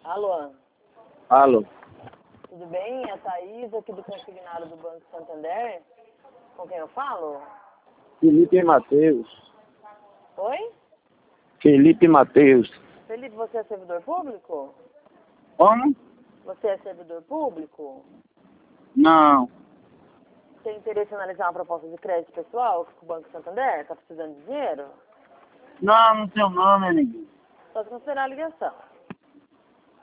Alô? Alô. Tudo bem? É a Thaís, aqui do consignado do Banco Santander. Com quem eu falo? Felipe Matheus. Oi? Felipe Matheus. Felipe, você é servidor público? Como? Você é servidor público? Não. Tem interesse em analisar uma proposta de crédito pessoal com o Banco Santander? Está precisando de dinheiro? Não tenho nome, ninguém. Pode considerar a ligação.